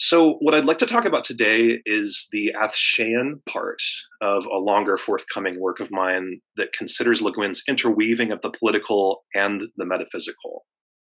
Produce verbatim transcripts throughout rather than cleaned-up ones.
So, what I'd like to talk about today is the Athshean part of a longer forthcoming work of mine that considers Le Guin's interweaving of the political and the metaphysical.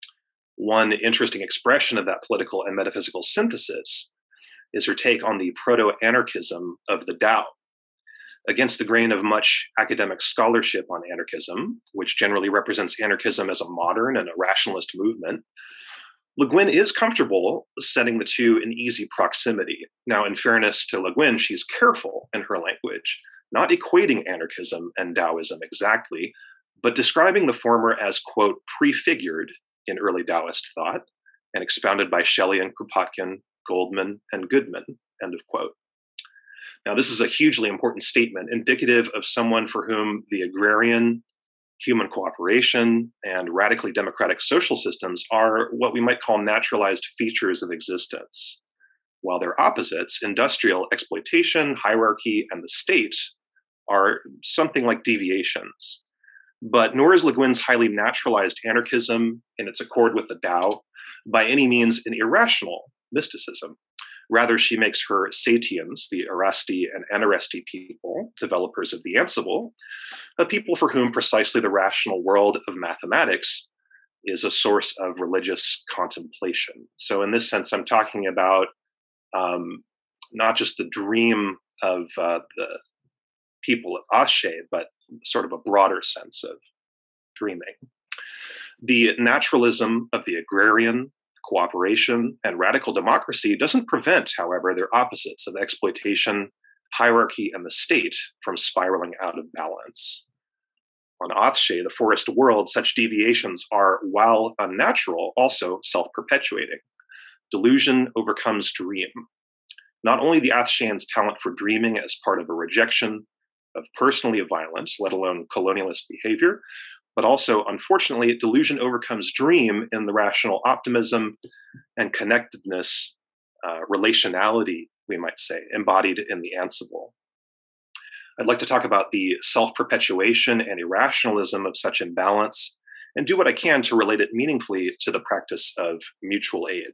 One interesting expression of that political and metaphysical synthesis is her take on the proto anarchism of the Tao. Against the grain of much academic scholarship on anarchism, which generally represents anarchism as a modern and a rationalist movement, Le Guin is comfortable setting the two in easy proximity. Now, in fairness to Le Guin, she's careful in her language, not equating anarchism and Taoism exactly, but describing the former as, quote, prefigured in early Taoist thought and expounded by Shelley and Kropotkin, Goldman, and Goodman, end of quote. Now, this is a hugely important statement, indicative of someone for whom the agrarian, human cooperation, and radically democratic social systems are what we might call naturalized features of existence, while their opposites, industrial exploitation, hierarchy, and the state, are something like deviations. But nor is Le Guin's highly naturalized anarchism, in its accord with the Tao, by any means an irrational mysticism. Rather, she makes her Satians, the Arasti and Anaresti people, developers of the Ansible, a people for whom precisely the rational world of mathematics is a source of religious contemplation. So in this sense, I'm talking about um, not just the dream of uh, the people of Athshe, but sort of a broader sense of dreaming. The naturalism of the agrarian, cooperation, and radical democracy doesn't prevent, however, their opposites of exploitation, hierarchy, and the state from spiraling out of balance. On Athshe, the forest world, such deviations are, while unnatural, also self-perpetuating. Delusion overcomes dream. Not only the Athsheans' talent for dreaming as part of a rejection of personally violence, let alone colonialist behavior, but also, unfortunately, delusion overcomes dream in the rational optimism and connectedness, uh, relationality, we might say, embodied in the Ansible. I'd like to talk about the self-perpetuation and irrationalism of such imbalance and do what I can to relate it meaningfully to the practice of mutual aid.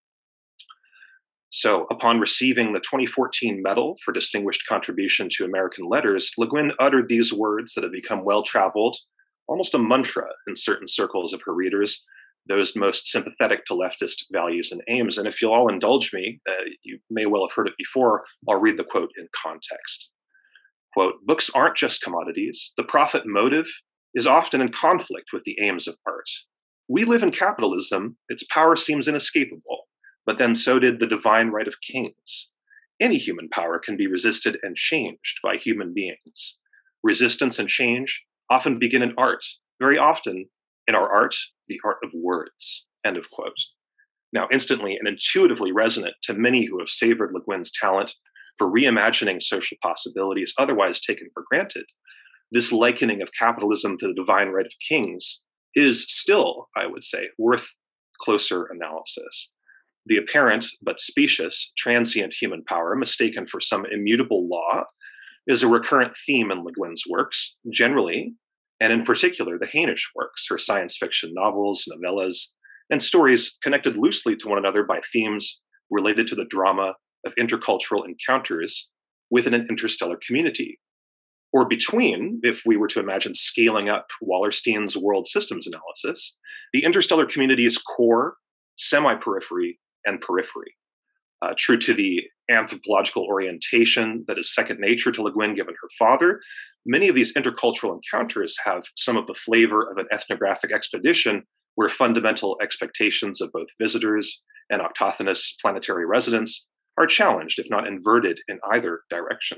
So, upon receiving the twenty fourteen Medal for Distinguished Contribution to American Letters, Le Guin uttered these words that have become well-traveled, almost a mantra in certain circles of her readers, those most sympathetic to leftist values and aims. And if you'll all indulge me, uh, you may well have heard it before, I'll read the quote in context. Quote, "Books aren't just commodities. The profit motive is often in conflict with the aims of art. We live in capitalism. Its power seems inescapable, but then so did the divine right of kings. Any human power can be resisted and changed by human beings. Resistance and change often begin in art, very often in our art, the art of words," end of quote. Now, instantly and intuitively resonant to many who have savored Le Guin's talent for reimagining social possibilities otherwise taken for granted, this likening of capitalism to the divine right of kings is still, I would say, worth closer analysis. The apparent but specious, transient human power mistaken for some immutable law is a recurrent theme in Le Guin's works, generally, and in particular the Hainish works, her science fiction novels, novellas, and stories connected loosely to one another by themes related to the drama of intercultural encounters within an interstellar community. Or between, if we were to imagine scaling up Wallerstein's world systems analysis, the interstellar community is core, semi-periphery, and periphery. Uh, true to the anthropological orientation that is second nature to Le Guin given her father, many of these intercultural encounters have some of the flavor of an ethnographic expedition where fundamental expectations of both visitors and autochthonous planetary residents are challenged, if not inverted, in either direction.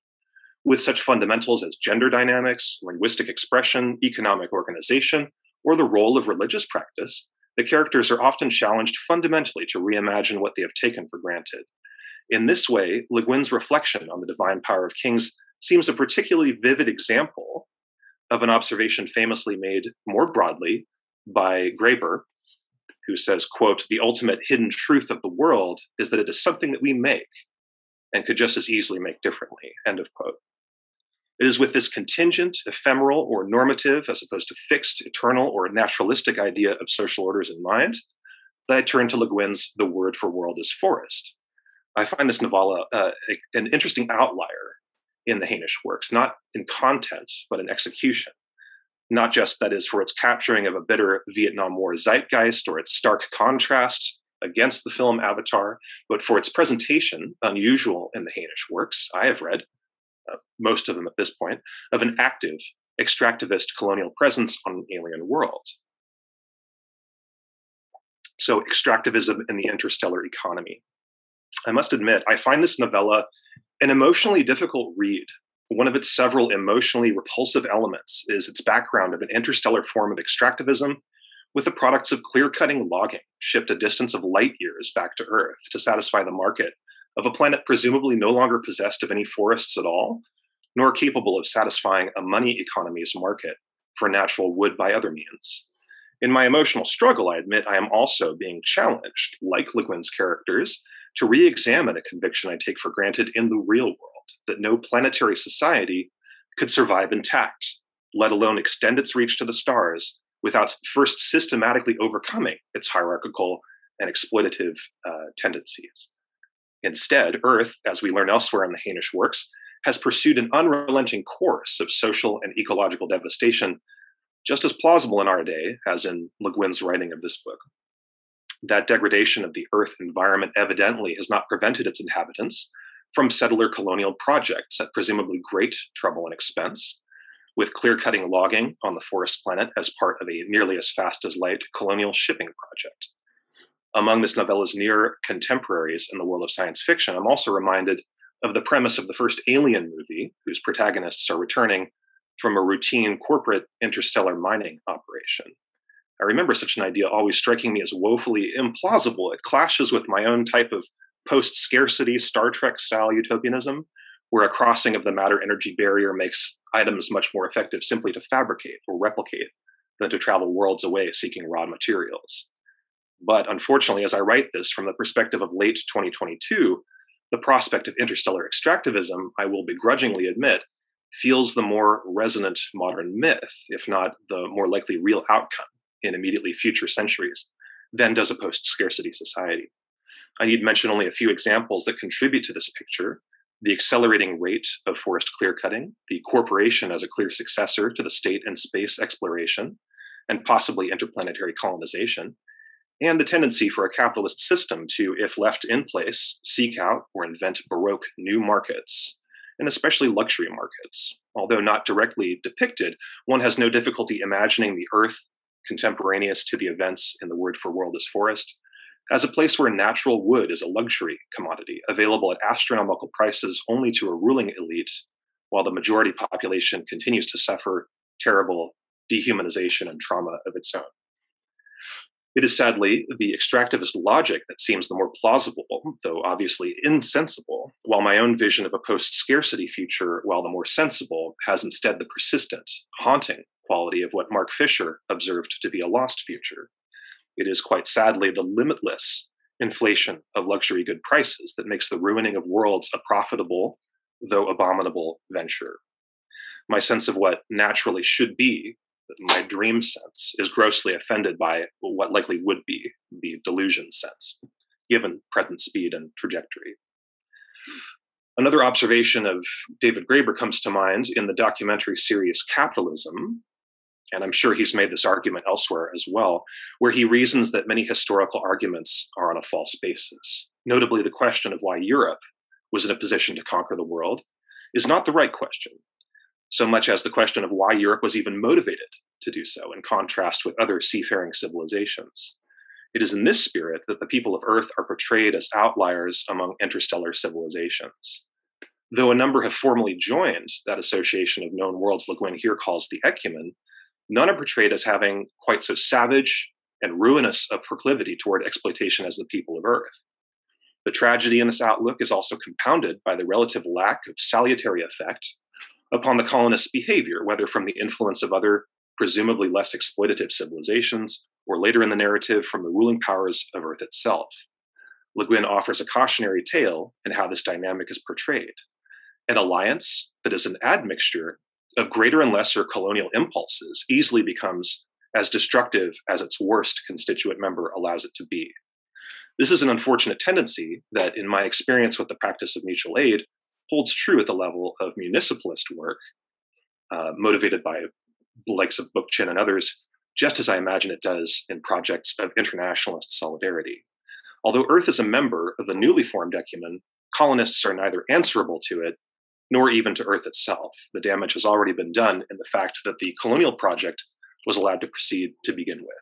With such fundamentals as gender dynamics, linguistic expression, economic organization, or the role of religious practice, the characters are often challenged fundamentally to reimagine what they have taken for granted. In this way, Le Guin's reflection on the divine power of kings seems a particularly vivid example of an observation famously made more broadly by Graeber, who says, quote, "The ultimate hidden truth of the world is that it is something that we make and could just as easily make differently," end of quote. It is with this contingent, ephemeral, or normative, as opposed to fixed, eternal, or naturalistic idea of social orders in mind, that I turn to Le Guin's The Word for World is Forest, I find this novella uh, a, an interesting outlier in the Hainish works, not in content, but in execution. Not just, that is, for its capturing of a bitter Vietnam War zeitgeist or its stark contrast against the film Avatar, but for its presentation, unusual in the Hainish works I have read, uh, most of them at this point, of an active, extractivist colonial presence on an alien world. So, extractivism in the interstellar economy. I must admit, I find this novella an emotionally difficult read. One of its several emotionally repulsive elements is its background of an interstellar form of extractivism with the products of clear-cutting logging shipped a distance of light years back to Earth to satisfy the market of a planet presumably no longer possessed of any forests at all, nor capable of satisfying a money economy's market for natural wood by other means. In my emotional struggle, I admit I am also being challenged, like Le Guin's characters, to re-examine a conviction I take for granted in the real world, that no planetary society could survive intact, let alone extend its reach to the stars, without first systematically overcoming its hierarchical and exploitative uh, tendencies. Instead, Earth, as we learn elsewhere in the Hainish works, has pursued an unrelenting course of social and ecological devastation, just as plausible in our day as in Le Guin's writing of this book. That degradation of the Earth environment evidently has not prevented its inhabitants from settler colonial projects at presumably great trouble and expense, with clear-cutting logging on the forest planet as part of a nearly as fast as light colonial shipping project. Among this novella's near contemporaries in the world of science fiction, I'm also reminded of the premise of the first Alien movie, whose protagonists are returning from a routine corporate interstellar mining operation. I remember such an idea always striking me as woefully implausible. It clashes with my own type of post-scarcity Star Trek-style utopianism, where a crossing of the matter-energy barrier makes items much more effective simply to fabricate or replicate than to travel worlds away seeking raw materials. But unfortunately, as I write this from the perspective of late twenty twenty-two, the prospect of interstellar extractivism, I will begrudgingly admit, feels the more resonant modern myth, if not the more likely real outcome in immediately future centuries, than does a post-scarcity society. I need mention only a few examples that contribute to this picture: the accelerating rate of forest clear-cutting, the corporation as a clear successor to the state and space exploration, and possibly interplanetary colonization, and the tendency for a capitalist system to, if left in place, seek out or invent baroque new markets, and especially luxury markets. Although not directly depicted, one has no difficulty imagining the Earth, contemporaneous to the events in The Word for World is Forest, as a place where natural wood is a luxury commodity, available at astronomical prices only to a ruling elite, while the majority population continues to suffer terrible dehumanization and trauma of its own. It is sadly the extractivist logic that seems the more plausible, though obviously insensible, while my own vision of a post-scarcity future, while the more sensible, has instead the persistent, haunting quality of what Mark Fisher observed to be a lost future. It is quite sadly the limitless inflation of luxury good prices that makes the ruining of worlds a profitable, though abominable, venture. My sense of what naturally should be, my dream sense, is grossly offended by what likely would be the delusion sense, given present speed and trajectory. Another observation of David Graeber comes to mind in the documentary series Capitalism, and I'm sure he's made this argument elsewhere as well, where he reasons that many historical arguments are on a false basis. Notably, the question of why Europe was in a position to conquer the world is not the right question, so much as the question of why Europe was even motivated to do so, in contrast with other seafaring civilizations. It is in this spirit that the people of Earth are portrayed as outliers among interstellar civilizations. Though a number have formally joined that association of known worlds Le Guin here calls the Ecumen, none are portrayed as having quite so savage and ruinous a proclivity toward exploitation as the people of Earth. The tragedy in this outlook is also compounded by the relative lack of salutary effect upon the colonists' behavior, whether from the influence of other, presumably less exploitative civilizations, or later in the narrative from the ruling powers of Earth itself. Le Guin offers a cautionary tale in how this dynamic is portrayed: an alliance that is an admixture of greater and lesser colonial impulses easily becomes as destructive as its worst constituent member allows it to be. This is an unfortunate tendency that, in my experience with the practice of mutual aid, holds true at the level of municipalist work, uh, motivated by the likes of Bookchin and others, just as I imagine it does in projects of internationalist solidarity. Although Earth is a member of the newly formed Ecumen, colonists are neither answerable to it nor even to Earth itself. The damage has already been done in the fact that the colonial project was allowed to proceed to begin with.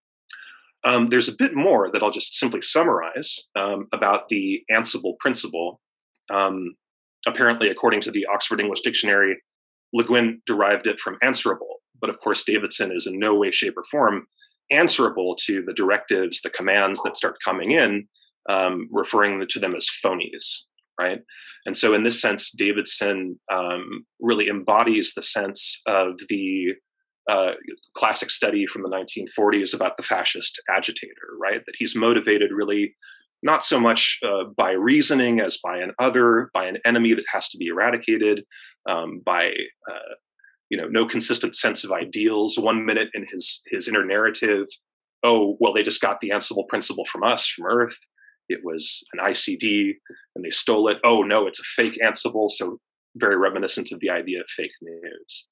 Um, there's a bit more that I'll just simply summarize um, about the Ansible principle. Um, apparently, according to the Oxford English Dictionary, Le Guin derived it from answerable, but of course Davidson is in no way, shape, or form answerable to the directives, the commands that start coming in, um, referring to them as phonies, right? And so in this sense, Davidson um, really embodies the sense of the uh, classic study from the nineteen forties about the fascist agitator, right? That he's motivated really not so much uh, by reasoning as by an other, by an enemy that has to be eradicated, um, by uh, you know, no consistent sense of ideals. One minute in his his inner narrative, oh, well, they just got the Ansible principle from us, from Earth. It was an I C D, and they stole it. Oh, no, it's a fake Ansible. So very reminiscent of the idea of fake news.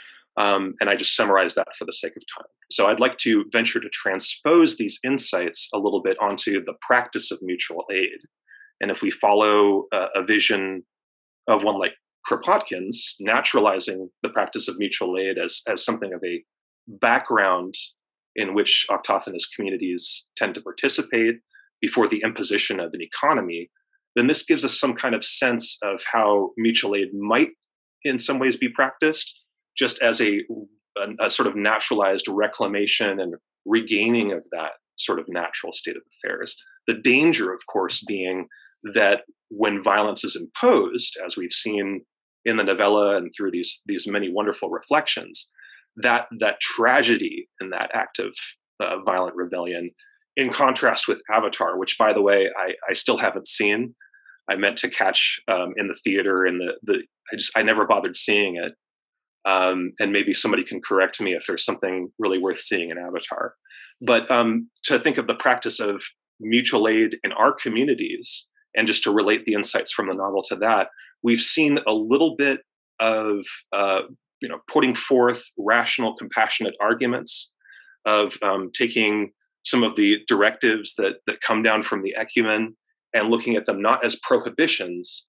Um, and I just summarized that for the sake of time. So I'd like to venture to transpose these insights a little bit onto the practice of mutual aid. And if we follow uh, a vision of one like Kropotkin's, naturalizing the practice of mutual aid as, as something of a background in which autochthonous communities tend to participate before the imposition of an economy, then this gives us some kind of sense of how mutual aid might in some ways be practiced, just as a, a, a sort of naturalized reclamation and regaining of that sort of natural state of affairs. The danger, of course, being that when violence is imposed, as we've seen in the novella and through these, these many wonderful reflections, that, that tragedy in that act of uh, violent rebellion, in contrast with Avatar, which, by the way, I, I still haven't seen. I meant to catch um, in the theater, and the, the I just I never bothered seeing it. Um, and maybe somebody can correct me if there's something really worth seeing in Avatar. But um, to think of the practice of mutual aid in our communities, and just to relate the insights from the novel to that, we've seen a little bit of uh, you know putting forth rational, compassionate arguments, of um, taking some of the directives that that come down from the Ecumen and looking at them not as prohibitions,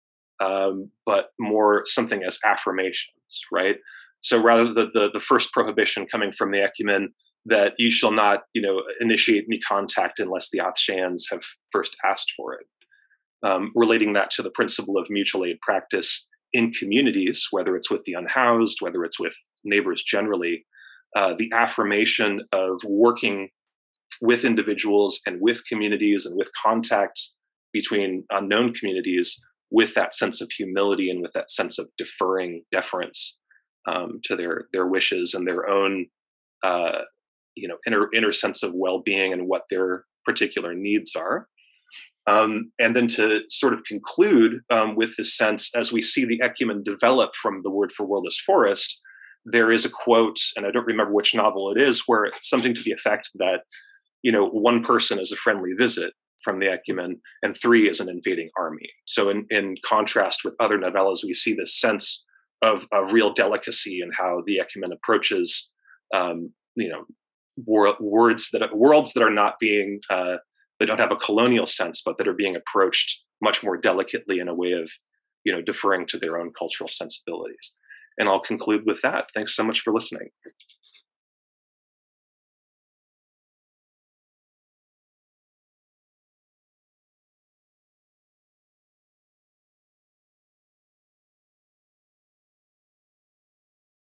um, but more something as affirmations, right? So rather the, the the first prohibition coming from the Ecumen, that you shall not, you know, initiate any contact unless the Athshans have first asked for it. Um, relating that to the principle of mutual aid practice in communities, whether it's with the unhoused, whether it's with neighbors generally, uh, the affirmation of working with individuals and with communities and with contact between unknown communities, with that sense of humility and with that sense of deferring deference um, to their their wishes and their own uh, you know inner inner sense of well-being and what their particular needs are. Um, and then to sort of conclude um, with this sense, as we see the Ecumen develop from the word for world as forest, there is a quote, and I don't remember which novel it is, where it's something to the effect that, you know, one person is a friendly visit from the Ecumen and three is an invading army. So in, in contrast with other novellas, we see this sense of, of real delicacy in how the Ecumen approaches, um, you know, wor- words that worlds that are not being, uh, that don't have a colonial sense, but that are being approached much more delicately in a way of, you know, deferring to their own cultural sensibilities. And I'll conclude with that. Thanks so much for listening.